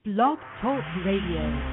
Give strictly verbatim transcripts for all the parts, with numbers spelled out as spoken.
Blog Talk Radio.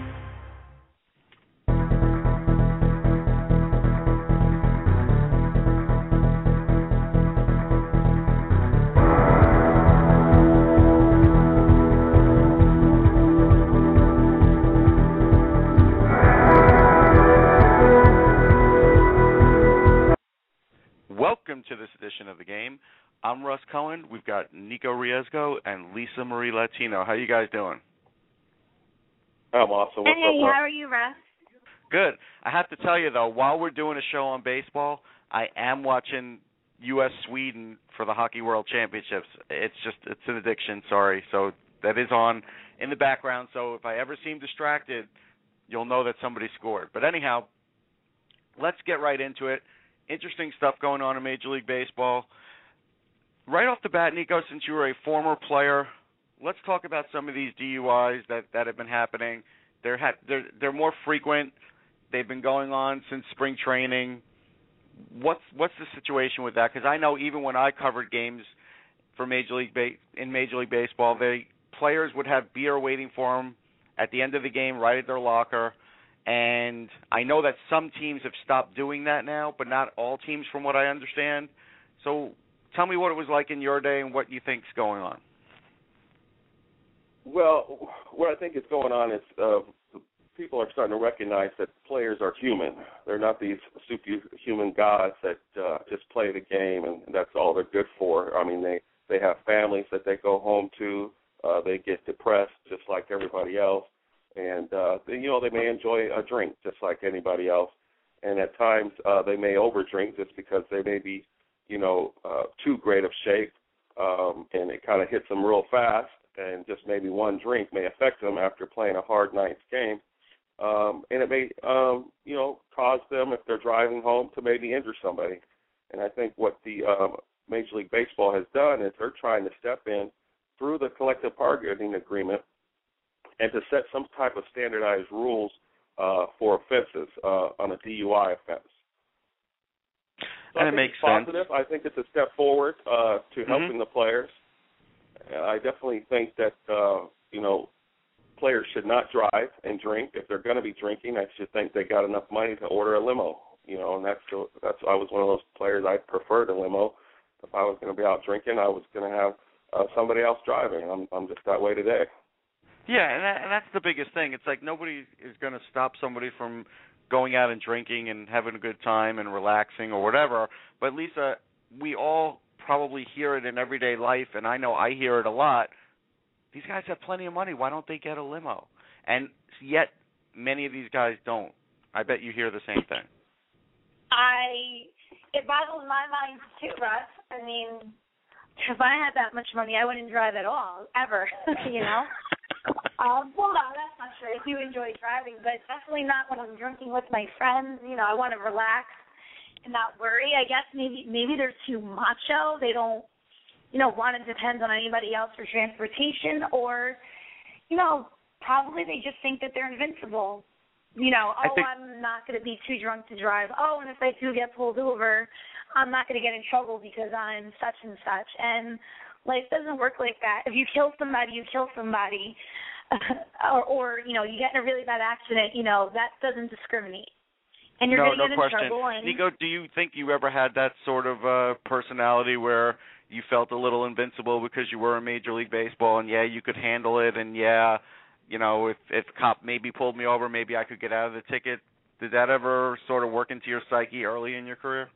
Welcome to this edition of the game. I'm Russ Cohen. We've got Nico Riesgo and Lisa Marie Latino. How you guys doing? I'm awesome. What's hey, up, how are you, Russ? Good. I have to tell you, though, while we're doing a show on baseball, I am watching U S Sweden for the Hockey World Championships. It's just, it's an addiction, sorry. So that is on in the background. So if I ever seem distracted, you'll know that somebody scored. But anyhow, let's get right into it. Interesting stuff going on in Major League Baseball. Right off the bat, Nico, since you were a former player, let's talk about some of these D U Is that, that have been happening. They're, ha- they're they're more frequent. They've been going on since spring training. What's what's the situation with that? Because I know even when I covered games for Major League ba- in Major League Baseball, they players would have beer waiting for them at the end of the game, right at their locker. And I know that some teams have stopped doing that now, but not all teams, from what I understand. So tell me what it was like in your day and what you think's going on. Well, what I think is going on is uh, people are starting to recognize that players are human. They're not these superhuman gods that uh, just play the game and that's all they're good for. I mean, they, they have families that they go home to. Uh, they get depressed just like everybody else. And, uh, they, you know, they may enjoy a drink just like anybody else. And at times uh, they may overdrink just because they may be, you know, uh, too great of shape, um, and it kind of hits them real fast. And just maybe one drink may affect them after playing a hard night's game. Um, and it may, um, you know, cause them, if they're driving home, to maybe injure somebody. And I think what the um, Major League Baseball has done is they're trying to step in through the collective bargaining agreement and to set some type of standardized rules uh, for offenses uh, on a D U I offense. So and I it think makes it's positive. sense. I think it's a step forward uh, to mm-hmm. helping the players. And I definitely think that, uh, you know, players should not drive and drink. If they're going to be drinking, I should think they got enough money to order a limo. You know, and that's that's I was one of those players. I preferred a limo. If I was going to be out drinking, I was going to have uh, somebody else driving. I'm I'm just that way today. Yeah, and, that, and that's the biggest thing. It's like nobody is going to stop somebody from going out and drinking and having a good time and relaxing or whatever. But, Lisa, we all probably hear it in everyday life, and I know I hear it a lot. These guys have plenty of money. Why don't they get a limo? And yet many of these guys don't. I bet you hear the same thing. I, it boggles my mind too, Russ. I mean, if I had that much money, I wouldn't drive at all, ever, you know? Um, well, no, that's not true. I do enjoy driving, but definitely not when I'm drinking with my friends. You know, I want to relax and not worry. I guess maybe maybe they're too macho. They don't, you know, want to depend on anybody else for transportation, or, you know, probably they just think that they're invincible. You know, oh, think- I'm not going to be too drunk to drive. Oh, and if I do get pulled over, I'm not going to get in trouble because I'm such and such. And life doesn't work like that. If you kill somebody, you kill somebody. or, or, you know, you get in a really bad accident, you know, that doesn't discriminate. And you're no, going to no get in question. trouble. And Nico, do you think you ever had that sort of uh, personality where you felt a little invincible because you were in Major League Baseball and, yeah, you could handle it, and, yeah, you know, if, if a cop maybe pulled me over, maybe I could get out of the ticket? Did that ever sort of work into your psyche early in your career?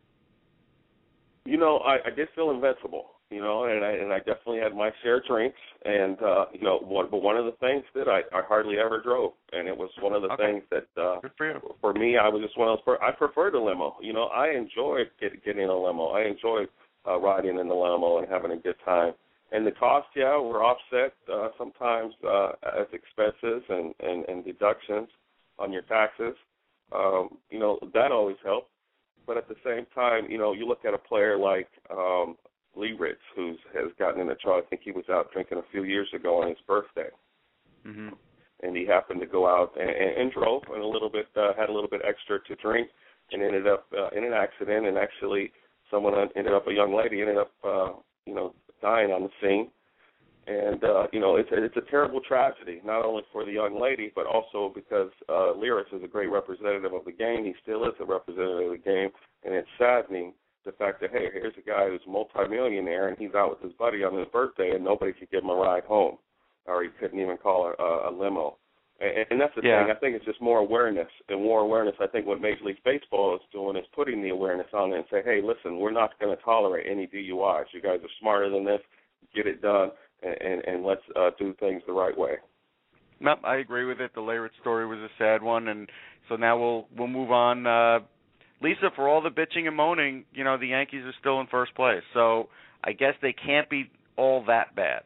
You know, I, I did feel invincible. You know, and I and I definitely had my share of drinks, and uh, you know, one, but one of the things that I, I hardly ever drove, and it was one of the okay. things that uh, Good for you. For me, I was just one of those. I preferred a limo. You know, I enjoyed get, getting in a limo. I enjoyed uh, riding in the limo and having a good time. And the costs, yeah, were offset uh, sometimes uh, as expenses and, and, and deductions on your taxes. Um, you know, that always helped. But at the same time, you know, you look at a player like um, Lee Ritz, who has gotten in a trouble. I think he was out drinking a few years ago on his birthday. Mm-hmm. And he happened to go out and, and, and drove and a little bit, uh, had a little bit extra to drink, and ended up uh, in an accident. And actually, someone ended up, a young lady ended up, uh, you know, dying on the scene. And And, uh, you know, it's a, it's a terrible tragedy, not only for the young lady, but also because uh, Lyricks is a great representative of the game. He still is a representative of the game, and it's saddening the fact that, hey, here's a guy who's a multimillionaire, and he's out with his buddy on his birthday, and nobody could give him a ride home, or he couldn't even call a, a limo. And, and that's the yeah. thing. I think it's just more awareness, and more awareness. I think what Major League Baseball is doing is putting the awareness on it and say, hey, listen, we're not going to tolerate any D U Is. You guys are smarter than this. Get it done, and, and, and let's uh, do things the right way. No, I agree with it. The Leyritz story was a sad one, and so now we'll we'll move on. Uh, Lisa, for all the bitching and moaning, you know, the Yankees are still in first place, so I guess they can't be all that bad.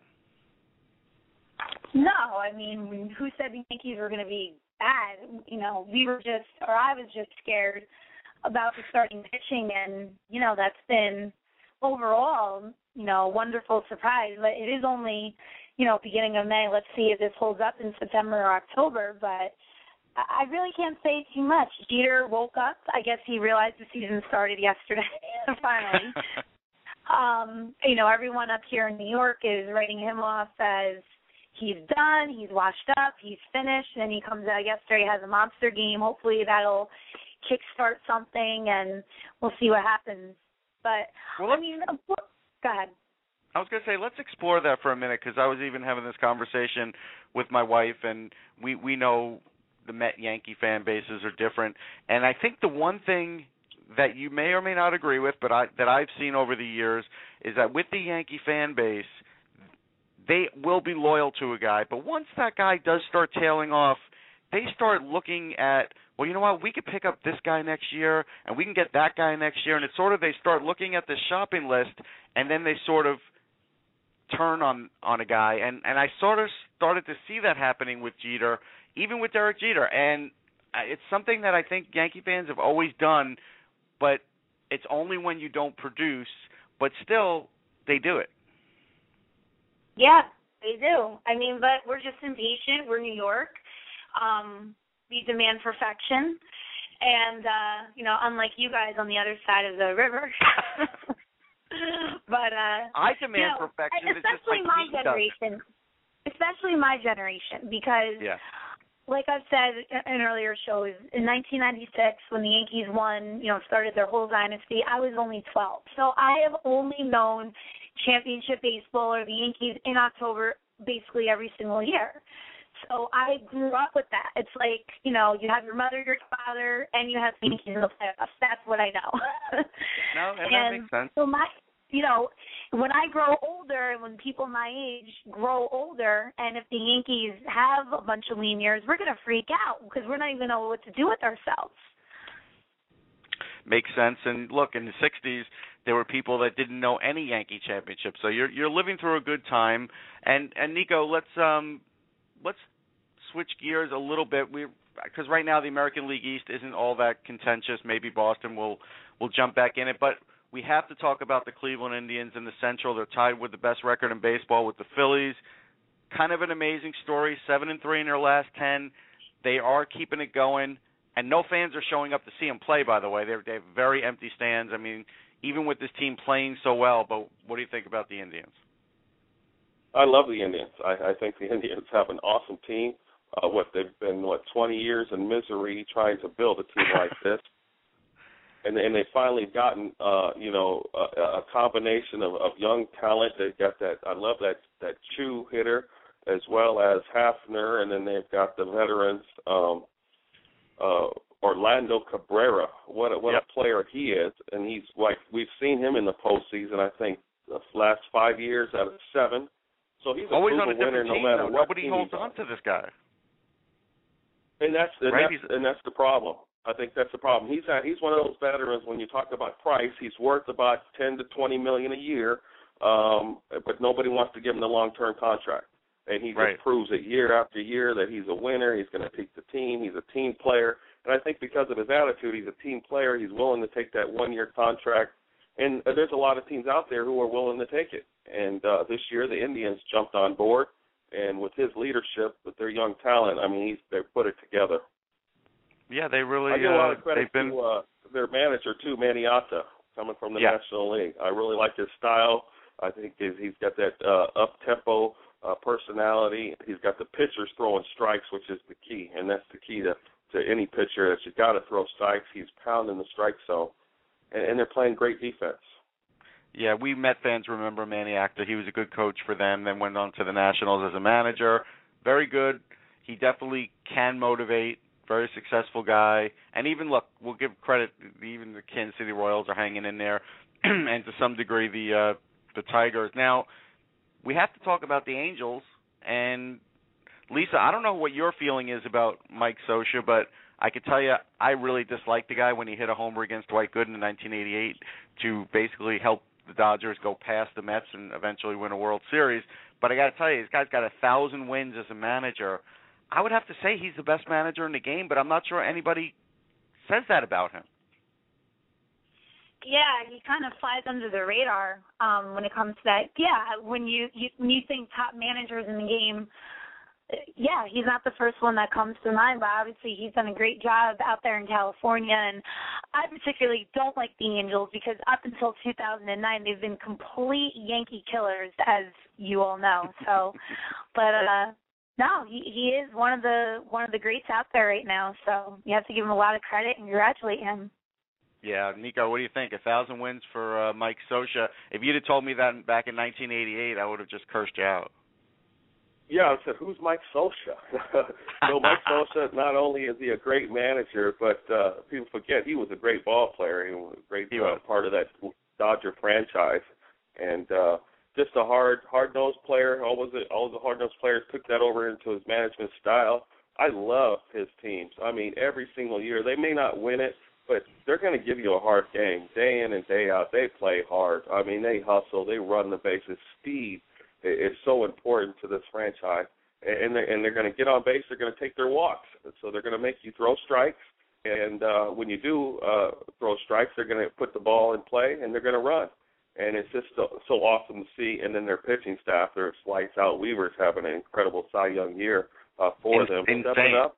No, I mean, who said the Yankees were going to be bad? You know, we were just, or I was just scared about the starting pitching, and, you know, that's been overall, you know, a wonderful surprise. But it is only, you know, beginning of May. Let's see if this holds up in September or October, but I really can't say too much. Jeter woke up. I guess he realized the season started yesterday, finally. um, you know, everyone up here in New York is writing him off as he's done, he's washed up, he's finished, and he comes out yesterday, has a monster game. Hopefully that'll kickstart something, and we'll see what happens. But, well, I mean, go ahead. I was going to say, let's explore that for a minute, because I was even having this conversation with my wife, and we, we know the Met-Yankee fan bases are different. And I think the one thing that you may or may not agree with, but I, that I've seen over the years, is that with the Yankee fan base, they will be loyal to a guy. But once that guy does start tailing off, they start looking at, well, you know what, we could pick up this guy next year, and we can get that guy next year. And it's sort of, they start looking at the shopping list, and then they sort of turn on, on a guy. And, and I sort of started to see that happening with Jeter, even with Derek Jeter. And it's something that I think Yankee fans have always done, but it's only when you don't produce. But still, they do it. Yeah, they do. I mean, but we're just impatient. We're New York. Um, we demand perfection. And, uh, you know, unlike you guys on the other side of the river. but uh, I demand you know, perfection. Especially it's just my generation. Does. Especially my generation, because, yeah. like I've said in earlier shows, in nineteen ninety-six, when the Yankees won, you know, started their whole dynasty, I was only twelve. So I have only known championship baseball or the Yankees in October basically every single year. So I grew up with that. It's like, you know, you have your mother, your father, and you have the Yankees in the playoffs. That's what I know. No, and, and that makes sense. So my, you know, when I grow older and when people my age grow older, and if the Yankees have a bunch of lean years, we're going to freak out because we're not even know what to do with ourselves. Makes sense. And look, in the sixties, there were people that didn't know any Yankee championship. So you're you're living through a good time. And and Nico, let's um let's switch gears a little bit. We because right now the American League East isn't all that contentious. Maybe Boston will will jump back in it, but we have to talk about the Cleveland Indians in the Central. They're tied with the best record in baseball with the Phillies. Kind of an amazing story. Seven and three in their last ten. They are keeping it going, and no fans are showing up to see them play. By the way, they're, they have very empty stands. I mean, even with this team playing so well. But what do you think about the Indians? I love the Indians. I, I think the Indians have an awesome team. Uh, what they've been what twenty years in misery trying to build a team like this. And, and they've finally gotten, uh, you know, a, a combination of, of young talent. They've got that, I love that, that Chu hitter, as well as Hafner, and then they've got the veterans, um, uh, Orlando Cabrera. What a, what yep. a player he is. And he's like, we've seen him in the postseason, I think, the last five years out of seven. So he's a always on a winner different no team, matter though. what. Nobody holds on to this guy. And that's, and, right? that's, and that's the problem. I think that's the problem. He's uh, he's one of those veterans. When you talk about price, he's worth about ten to twenty million a year, um, but nobody wants to give him the long-term contract. And he just right. proves it year after year that he's a winner. He's going to take the team. He's a team player, and I think because of his attitude, he's a team player. He's willing to take that one-year contract, and uh, there's a lot of teams out there who are willing to take it. And uh, this year, the Indians jumped on board, and with his leadership, with their young talent, I mean, he's, they put it together. Yeah, they really. I give a lot of credit uh, been... to uh, their manager too, Maniata, coming from the yeah. National League. I really like his style. I think he's got that uh, up tempo uh, personality. He's got the pitchers throwing strikes, which is the key, and that's the key to, to any pitcher. That you got to throw strikes. He's pounding the strike zone, and, and they're playing great defense. Yeah, we Met fans remember Manny Acta. He was a good coach for them, then went on to the Nationals as a manager. Very good. He definitely can motivate. Very successful guy. And even, look, we'll give credit, even the Kansas City Royals are hanging in there, and to some degree the uh, the Tigers. Now, we have to talk about the Angels. And, Lisa, I don't know what your feeling is about Mike Scioscia, but I could tell you I really disliked the guy when he hit a homer against Dwight Gooden in nineteen eighty-eight to basically help the Dodgers go past the Mets and eventually win a World Series. But I got to tell you, this guy's got a thousand wins as a manager. I would have to say he's the best manager in the game, but I'm not sure anybody says that about him. Yeah, he kind of flies under the radar um, when it comes to that. Yeah, when you, you when you think top managers in the game, yeah, he's not the first one that comes to mind, but obviously he's done a great job out there in California. And I particularly don't like the Angels because up until two thousand nine, they've been complete Yankee killers, as you all know. So, but uh, no, he, he is one of the one of the greats out there right now. So you have to give him a lot of credit and congratulate him. Yeah, Nico, what do you think? A thousand wins for uh, Mike Scioscia. If you'd have told me that back in nineteen eighty-eight, I would have just cursed you out. Yeah, I said, who's Mike Scioscia? So Mike Scioscia, not only is he a great manager, but uh, people forget he was a great ball player. He was a great uh, part of that Dodger franchise, and uh, just a hard, hard-nosed player. All was it? All the hard-nosed players took that over into his management style. I love his teams. I mean, every single year they may not win it, but they're going to give you a hard game day in and day out. They play hard. I mean, they hustle. They run the bases. Speed is so important to this franchise, and they're, and they're going to get on base. They're going to take their walks, so they're going to make you throw strikes. And uh, when you do uh, throw strikes, they're going to put the ball in play, and they're going to run. And it's just so, so awesome to see. And then their pitching staff, their lights out. Weaver's having an incredible Cy Young year uh, for it's them. Insane. Stepping up.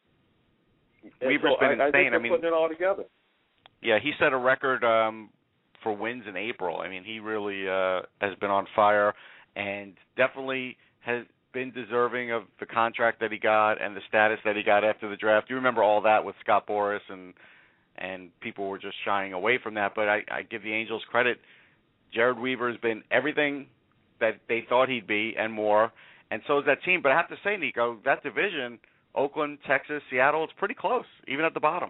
Weaver's so been I, I insane. think they're I mean, putting it all together. Yeah, he set a record um, for wins in April. I mean, he really uh, has been on fire and definitely has been deserving of the contract that he got and the status that he got after the draft. You remember all that with Scott Boras, and and people were just shying away from that. But I, I give the Angels credit. Jared Weaver has been everything that they thought he'd be and more, and so is that team. But I have to say, Nico, that division, Oakland, Texas, Seattle, it's pretty close, even at the bottom.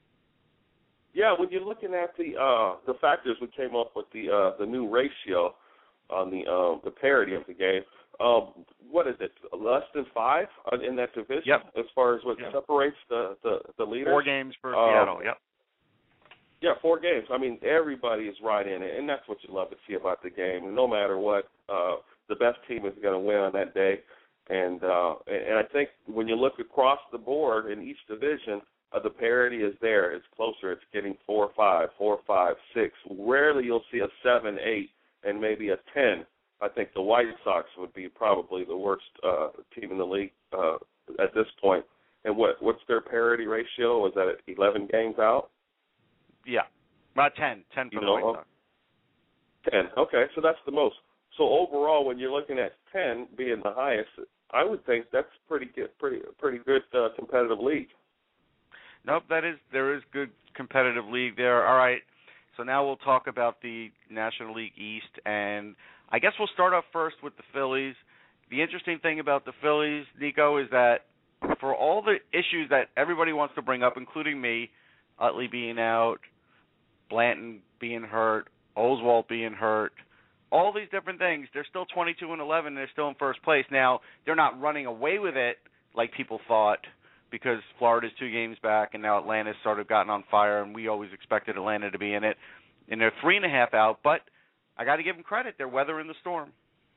Yeah, when you're looking at the uh, the factors, we came up with the uh, the new ratio on the um, the parity of the game. Um, what is it? Less than five in that division, yep. As far as what yep. separates the, the, the leaders. Four games for um, Seattle. Yep. Yeah, four games. I mean, everybody is right in it, and that's what you love to see about the game. No matter what, uh, the best team is going to win on that day. And uh, and I think when you look across the board in each division, uh, the parity is there. It's closer. It's getting four, five, four, five, six. Rarely you'll see a seven, eight, and maybe a ten. I think the White Sox would be probably the worst uh, team in the league uh, at this point. And what what's their parity ratio? Is that at eleven games out? Yeah, about ten. ten for you the know, White Sox. ten. Okay, so that's the most. So overall, when you're looking at ten being the highest, I would think that's pretty good, pretty pretty good uh, competitive league. Nope, that is there is good competitive league there. All right, so now we'll talk about the National League East, and I guess we'll start off first with the Phillies. The interesting thing about the Phillies, Nico, is that for all the issues that everybody wants to bring up, including me, Utley being out, Blanton being hurt, Oswalt being hurt, all these different things, they're still twenty-two and eleven, and they're still in first place. Now, they're not running away with it like people thought, because Florida's two games back, and now Atlanta's sort of gotten on fire, and we always expected Atlanta to be in it. And they're three and a half out, but I got to give them credit. They're weathering the storm.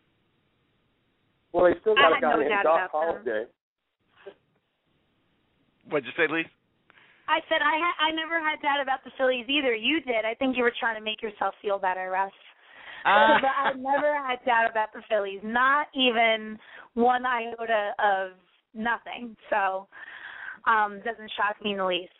Well, they still got a guy no named Doc Holliday. What'd you say, Lee? I said I ha- I never had doubt about the Phillies either. You did. I think you were trying to make yourself feel better, Russ. Uh. But I never had doubt about the Phillies, not even one iota of nothing. So um, doesn't shock me in the least.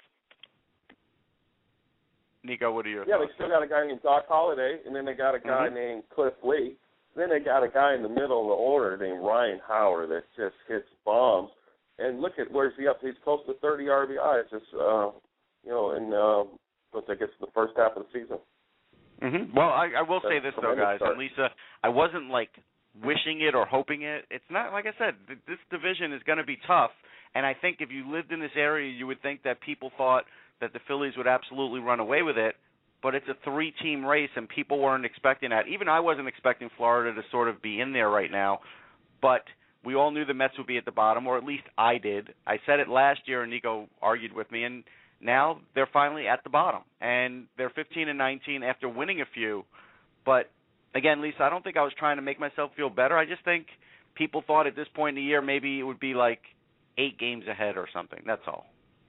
Nico, what are your Yeah, thoughts? they still got a guy named Doc Holliday, and then they got a guy mm-hmm. named Cliff Lee. Then they got a guy in the middle of the order named Ryan Howard that just hits bombs. And look at where's he up? He's close to thirty R B Is. Just uh, you know, in uh, once I guess the first half of the season. Mm-hmm. Well, I, I will That's say this though, guys, start. and Lisa, I wasn't like wishing it or hoping it. It's not like I said. Th- this division is going to be tough, and I think if you lived in this area, you would think that people thought that the Phillies would absolutely run away with it. But it's a three-team race, and people weren't expecting that. Even I wasn't expecting Florida to sort of be in there right now. But we all knew the Mets would be at the bottom, or at least I did. I said it last year, and Nico argued with me, and now they're finally at the bottom. And they're fifteen and nineteen after winning a few. But, again, Lisa, I don't think I was trying to make myself feel better. I just think people thought at this point in the year maybe it would be like eight games ahead or something. That's all.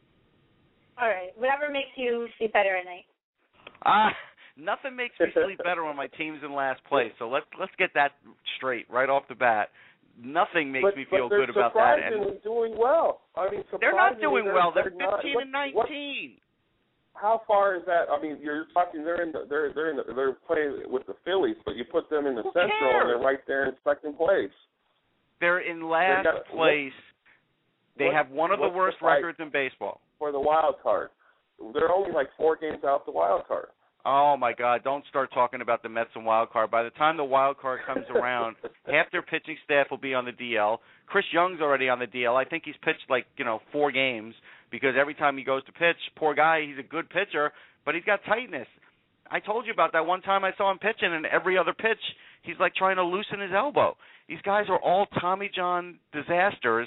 All right. Whatever makes you sleep better at night. Ah, nothing makes me sleep better when my team's in last place. So let's let's get that straight right off the bat. Nothing makes but, me feel but good about that. They're surprisingly And doing well. I mean, they're not doing they're, well. They're, they're fifteen not, and nineteen. What, how far is that? I mean, you're talking. They're in. The, they're they're in. The, they're playing with the Phillies, but you put them in the Who Central, cares? and they're right there in second place. They're in last got, place. What, they what, have one of the worst the records in baseball. For the wild card, they're only like four games out the wild card. Oh, my God, don't start talking about the Mets and wild card. By the time the wild card comes around, half their pitching staff will be on the D L. Chris Young's already on the D L. I think he's pitched like, you know, four games because every time he goes to pitch, poor guy, he's a good pitcher, but he's got tightness. I told you about that one time I saw him pitching, and every other pitch, he's like trying to loosen his elbow. These guys are all Tommy John disasters,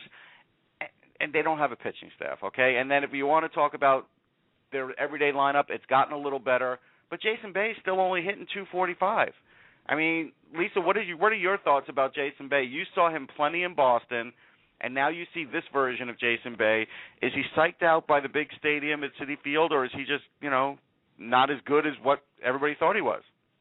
and they don't have a pitching staff, okay? And then if you want to talk about their everyday lineup, it's gotten a little better. But Jason Bay is still only hitting two forty-five. I mean, Lisa, what are you? What are your thoughts about Jason Bay? You saw him plenty in Boston, and now you see this version of Jason Bay. Is he psyched out by the big stadium at Citi Field, or is he just, you know, not as good as what everybody thought he was?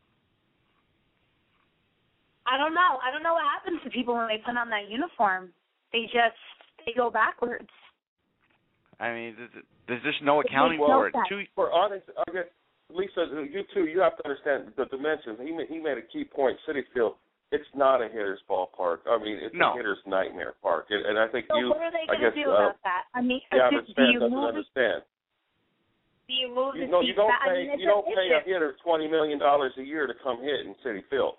I don't know. I don't know what happens to people when they put on that uniform. They just they go backwards. I mean, there's, there's just no accounting no for it. sense. Two, For honest, I guess, Lisa, you too, you have to understand the dimensions. He made, he made a key point. Citi Field, it's not a hitter's ballpark. I mean, it's no. a hitter's nightmare park. And, and I think So you, what are they I going guess, to do uh, about that? I mean, the do, average do fan you doesn't move understand. do you move You the know, you seats don't back? I pay mean, it's you don't a, pay it's a hitter twenty million dollars a year to come hit in Citi Field.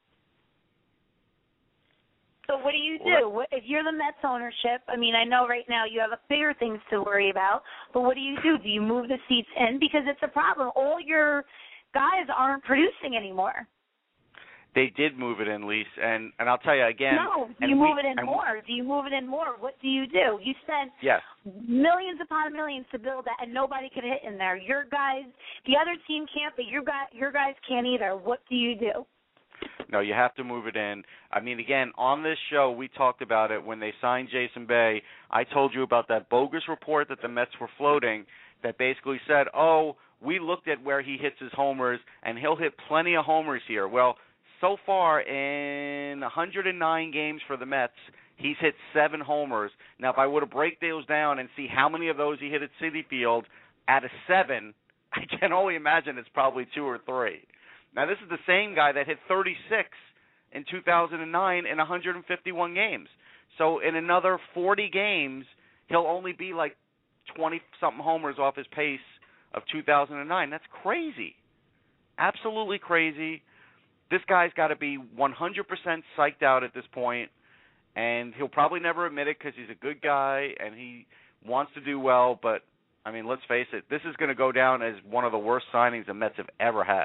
So what do you do? What, if you're the Mets ownership, I mean, I know right now you have bigger things to worry about, but what do you do? Do you move the seats in? Because it's a problem. All your guys aren't producing anymore. They did move it in, Lise, and, and I'll tell you again. No, do and you we, move it in and more? Do you move it in more? What do you do? You spent Yes. millions upon millions to build that, and nobody could hit in there. Your guys, the other team can't, but your guy, your guys can't either. What do you do? No, you have to move it in. I mean, again, on this show, we talked about it when they signed Jason Bay. I told you about that bogus report that the Mets were floating that basically said, oh, we looked at where he hits his homers, and he'll hit plenty of homers here. Well, so far in one hundred nine games for the Mets, he's hit seven homers. Now, if I were to break those down and see how many of those he hit at Citi Field, out of seven, I can only imagine it's probably two or three. Now, this is the same guy that hit thirty-six in two thousand nine in one hundred fifty-one games. So in another forty games, he'll only be like twenty-something homers off his pace of two thousand nine. That's crazy. Absolutely crazy. This guy's got to be one hundred percent psyched out at this point, and he'll probably never admit it because he's a good guy and he wants to do well. But, I mean, let's face it, this is going to go down as one of the worst signings the Mets have ever had.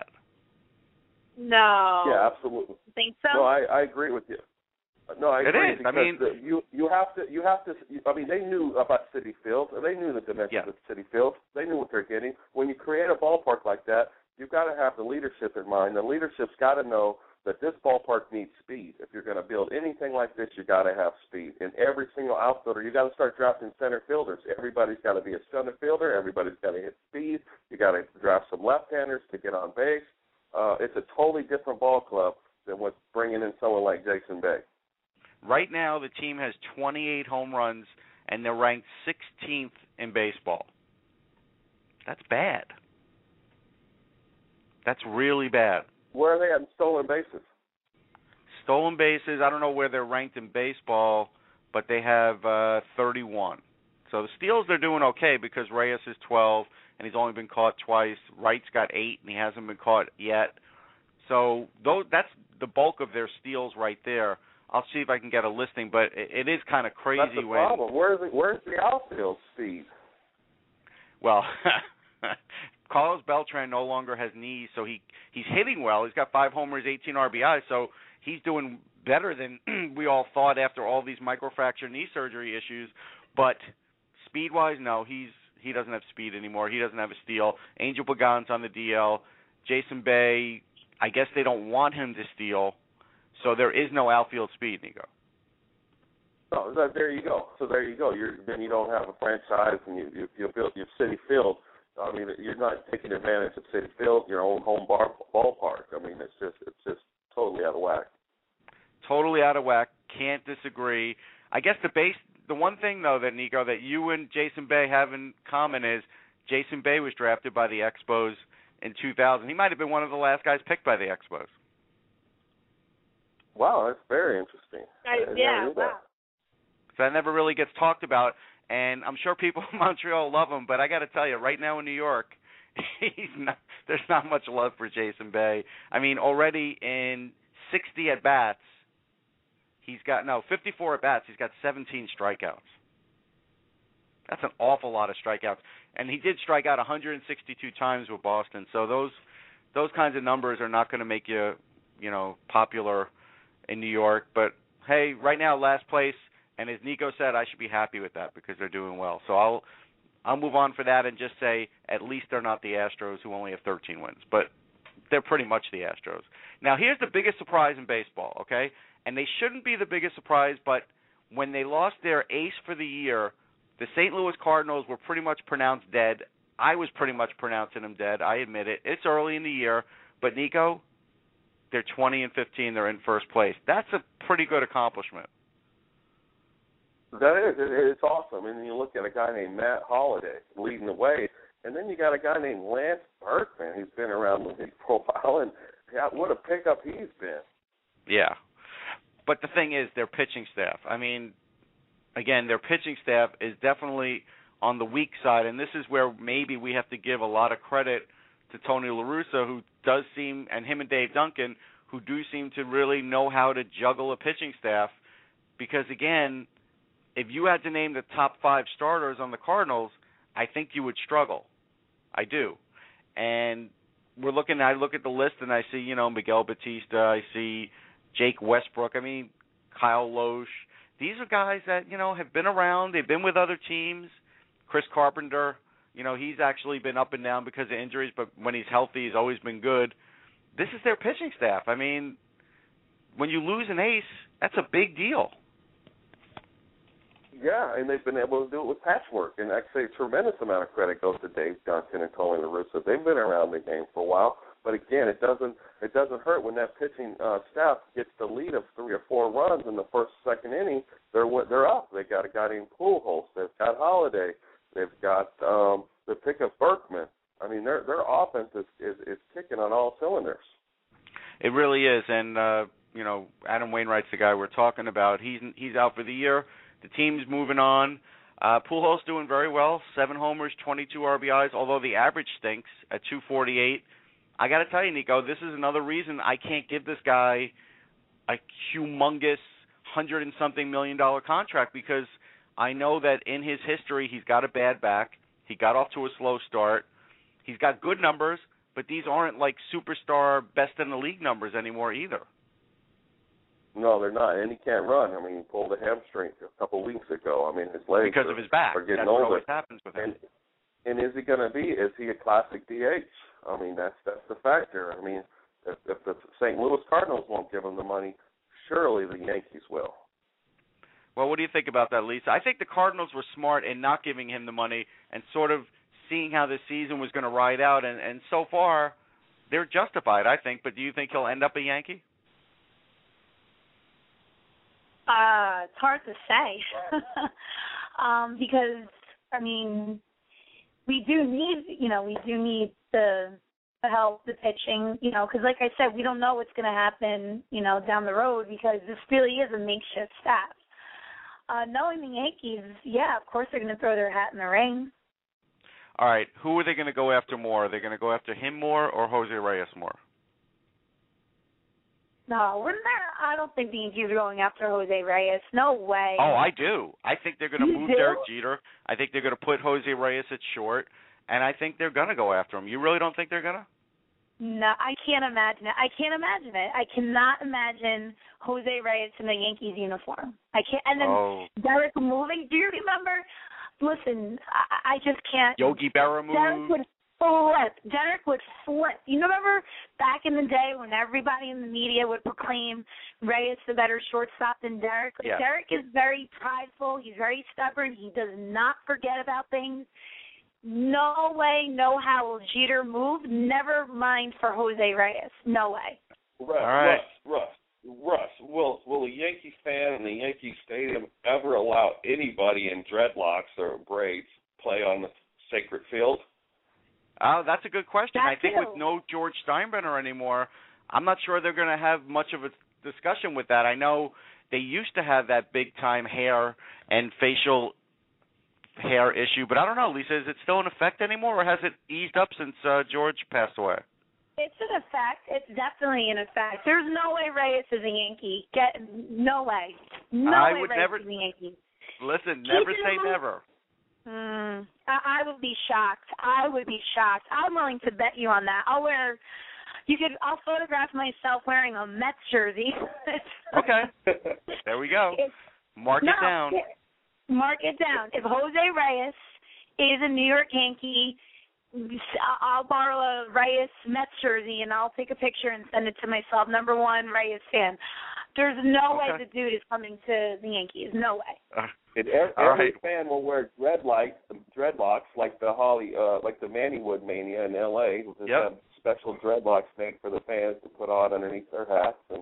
No. Yeah, absolutely. You think so? No, I, I agree with you. No, I It agree is. because I mean, the, you you have to you have to. I mean, they knew about Citi Field. They knew the dimensions Yeah. of Citi Field. They knew what they're getting. When you create a ballpark like that, you've got to have the leadership in mind. The leadership's got to know that this ballpark needs speed. If you're going to build anything like this, you got to have speed. And every single outfielder, you got to start drafting center fielders. Everybody's got to be a center fielder. Everybody's got to hit speed. You got to draft some left-handers to get on base. Uh, it's a totally different ball club than what's bringing in someone like Jason Bay. Right now, the team has twenty-eight home runs, and they're ranked sixteenth in baseball. That's bad. That's really bad. Where are they at in stolen bases? Stolen bases, I don't know where they're ranked in baseball, but they have uh, thirty-one. So the steals, they're doing okay because Reyes is twelve, and he's only been caught twice. Wright's got eight, and he hasn't been caught yet. So those, that's the bulk of their steals right there. I'll see if I can get a listing, but it, it is kind of crazy. That's the when, problem. Where's the, where's the outfield speed? Well, Carlos Beltran no longer has knees, so he he's hitting well. He's got five homers, eighteen R B Is, so he's doing better than we all thought after all these microfracture knee surgery issues. But speed-wise, no, he's he doesn't have speed anymore. He doesn't have a steal. Angel Pagan's on the D L. Jason Bay, I guess they don't want him to steal, so there is no outfield speed, Nico. Oh, so there you go. So there you go. You're, then you don't have a franchise, and you you, you build your Citi Field. I mean, you're not taking advantage of Citi Field, your own home bar, ballpark. I mean, it's just it's just totally out of whack. Totally out of whack. Can't disagree. I guess the base, the one thing though that Nico that you and Jason Bay have in common is Jason Bay was drafted by the Expos in two thousand. He might have been one of the last guys picked by the Expos. Wow, that's very interesting. I, yeah, wow. So that never really gets talked about, and I'm sure people in Montreal love him, but I got to tell you, right now in New York, he's not, there's not much love for Jason Bay. I mean, already in sixty at-bats, he's got, no, fifty-four at-bats, he's got seventeen strikeouts. That's an awful lot of strikeouts. And he did strike out one hundred sixty-two times with Boston, so those those kinds of numbers are not going to make you, you know, popular in New York. But, hey, right now, last place, and as Nico said, I should be happy with that because they're doing well. So I'll I'll move on for that and just say at least they're not the Astros who only have thirteen wins. But they're pretty much the Astros. Now, here's the biggest surprise in baseball, okay? And they shouldn't be the biggest surprise, but when they lost their ace for the year, the Saint Louis Cardinals were pretty much pronounced dead. I was pretty much pronouncing them dead. I admit it. It's early in the year. But, Nico, they're twenty and fifteen. They're in first place. That's a pretty good accomplishment. That is, it's awesome. And you look at a guy named Matt Holliday leading the way, and then you got a guy named Lance Berkman who's been around the league for a while, and yeah, what a pickup he's been. Yeah. But the thing is, their pitching staff. I mean, again, their pitching staff is definitely on the weak side, and this is where maybe we have to give a lot of credit to Tony La Russa, who does seem, and him and Dave Duncan, who do seem to really know how to juggle a pitching staff, because, again, if you had to name the top five starters on the Cardinals, I think you would struggle. I do. And we're looking, I look at the list and I see, you know, Miguel Batista, I see Jake Westbrook, I mean, Kyle Loesch. These are guys that, you know, have been around. They've been with other teams. Chris Carpenter, you know, he's actually been up and down because of injuries, but when he's healthy, he's always been good. This is their pitching staff. I mean, when you lose an ace, that's a big deal. Yeah, and they've been able to do it with patchwork. And actually a tremendous amount of credit goes to Dave Duncan and Tony La Russa. They've been around the game for a while. But, again, it doesn't it doesn't hurt when that pitching uh, staff gets the lead of three or four runs in the first, second inning. They're they're up. They got a guy named Pujols. They've got Holiday. They've got um, the pick of Berkman. I mean, their their offense is, is, is kicking on all cylinders. It really is. And, uh, you know, Adam Wainwright's the guy we're talking about. He's he's out for the year. The team's moving on. Uh, Pujols doing very well, seven homers, twenty-two R B Is, although the average stinks at two forty-eight. I got to tell you, Nico, this is another reason I can't give this guy a humongous hundred and something million dollar contract, because I know that in his history he's got a bad back. He got off to a slow start. He's got good numbers, but these aren't like superstar best in the league numbers anymore either. No, they're not, and he can't run. I mean, he pulled a hamstring a couple weeks ago. I mean, his legs because are, of his back. are getting That's older. what always happens with him. And, and is he going to be? Is he a classic D H? I mean, that's that's the factor. I mean, if, if the Saint Louis Cardinals won't give him the money, surely the Yankees will. Well, what do you think about that, Lisa? I think the Cardinals were smart in not giving him the money and sort of seeing how this season was going to ride out, and, and so far they're justified, I think. But do you think he'll end up a Yankee? Uh, it's hard to say um, because, I mean, we do need, you know, we do need the to help the pitching, you know, because like I said, we don't know what's going to happen, you know, down the road because this really is a makeshift staff. Uh, knowing the Yankees, yeah, of course they're going to throw their hat in the ring. All right, who are they going to go after more? Are they going to go after him more or Jose Reyes more? No, we're not. I don't think the Yankees are going after Jose Reyes. No way. Oh, I do. I think they're going to You move do? Derek Jeter. I think they're going to put Jose Reyes at short, and I think they're going to go after him. You really don't think they're going to? No, I can't imagine it. I can't imagine it. I cannot imagine Jose Reyes in the Yankees uniform. I can't. And then Oh. Derek moving. Do you remember? Listen, I, I just can't. Yogi Berra Derek move. would flip. Derek would flip. You remember back in the day when everybody in the media would proclaim Reyes the better shortstop than Derek? Yeah. Derek is very prideful. He's very stubborn. He does not forget about things. No way, no how will Jeter move. Never mind for Jose Reyes. No way. Russ, All right. Russ, Russ, Russ, will will a Yankee fan in the Yankee Stadium ever allow anybody in dreadlocks or braids play on the sacred field? Oh, that's a good question. That I think too. with no George Steinbrenner anymore, I'm not sure they're going to have much of a discussion with that. I know they used to have that big-time hair and facial hair issue, but I don't know, Lisa, is it still in effect anymore, or has it eased up since uh, George passed away? It's in effect. It's definitely in effect. There's no way Reyes is a Yankee. Get no way. No I way would Reyes never- is a Yankee. Listen, Keep never it say on. never. Mm, I, I would be shocked. I would be shocked. I'm willing to bet you on that. I'll wear. You could. I'll photograph myself wearing a Mets jersey. Okay. There we go. If, Mark no, it down. Mark it down. If Jose Reyes is a New York Yankee, I'll borrow a Reyes Mets jersey and I'll take a picture and send it to myself. Number one Reyes fan. There's no Okay. way the dude is coming to the Yankees. No way. Uh, And every, All every right. fan will wear dreadlocks, dreadlocks like the Holly, uh, like the Mannywood Mania in L A. There's Yep. have special dreadlocks made for the fans to put on underneath their hats. And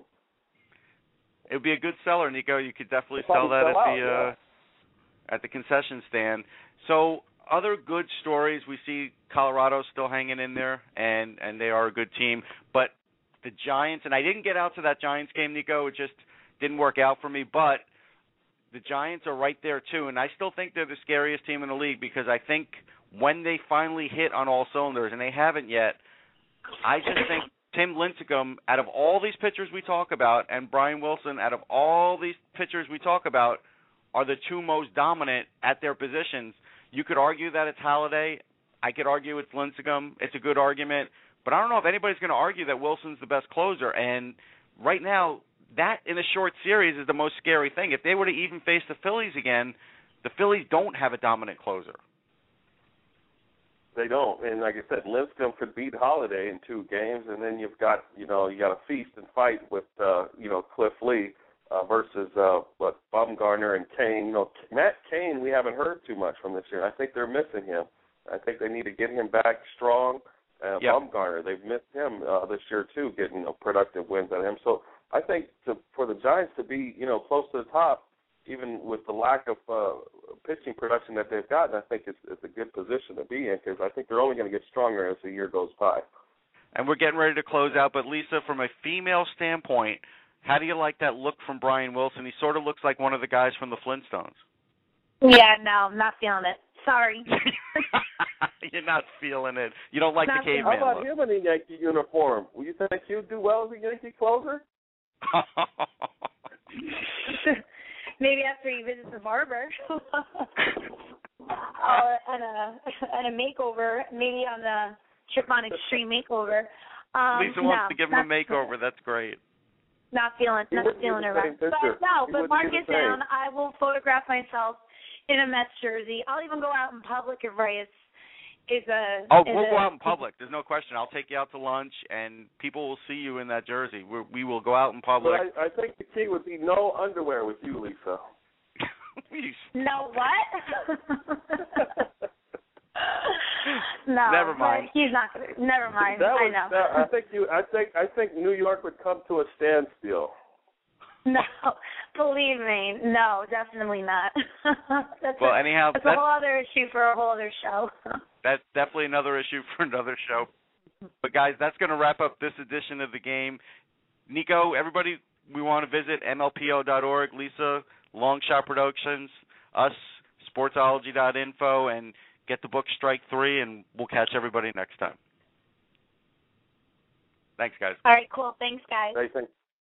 It would be a good seller, Nico. You could definitely It'll sell that probably at sell the out, uh, at the concession stand. So other good stories. We see Colorado still hanging in there, and and they are a good team. But the Giants, and I didn't get out to that Giants game, Nico. It just didn't work out for me. But the Giants are right there too, and I still think they're the scariest team in the league because I think when they finally hit on all cylinders, and they haven't yet, I just think Tim Lincecum, out of all these pitchers we talk about, and Brian Wilson, out of all these pitchers we talk about, are the two most dominant at their positions. You could argue that it's Halladay. I could argue it's Lincecum. It's a good argument. But I don't know if anybody's going to argue that Wilson's the best closer. And right now, that in a short series is the most scary thing. If they were to even face the Phillies again, the Phillies don't have a dominant closer. they don't. And like I said, Lincecum could beat Holiday in two games, and then you've got, you know, you got a feast and fight with, uh, you know, Cliff Lee uh, versus uh, what Bumgarner and Kane. You know, Matt Kane, we haven't heard too much from this year. I think they're missing him. I think they need to get him back strong. Uh, Yep. Bumgarner, they've missed him uh, this year too, getting you know, productive wins out of him. So I think to, for the Giants to be, you know, close to the top, even with the lack of uh, pitching production that they've gotten, I think it's, it's a good position to be in because I think they're only going to get stronger as the year goes by. And we're getting ready to close out. But, Lisa, from a female standpoint, how do you like that look from Brian Wilson? He sort of looks like one of the guys from the Flintstones. Yeah, no, I'm not feeling it. Sorry. You're not feeling it. You don't like Not the feeling How caveman about him in a Yankee uniform? Will you think he'd do well as a Yankee closer? look. Maybe after he visits the barber. or and a and a makeover, maybe on the Trip on Extreme Makeover. Um, Lisa wants no, to give him a not- makeover. That's great. Not feeling, He not wouldn't be feeling the it right. same picture. But no, He but wouldn't mark be it the down. same. I will photograph myself in a Mets jersey. I'll even go out in public if Reyes is a. Oh, is we'll a, go out in public. There's no question. I'll take you out to lunch, and people will see you in that jersey. We're, we will go out in But public. I, I think the key would be no underwear with you, Lisa. No what? No, Never mind. but he's not gonna. Never mind. That I was, know. that, I think you. I think. I think New York would come to a standstill. No, believe me, no, definitely not. that's Well, a, anyhow, that's that's, a whole other issue for a whole other show. that's definitely another issue for another show. But, guys, that's going to wrap up this edition of the game. Nico, everybody, we want to visit M L P O dot org, Lisa, Longshot Productions, us, sportsology dot info, and get the book Strike Three, and we'll catch everybody next time. Thanks, guys. All right, cool. Thanks, guys. Hey, thanks.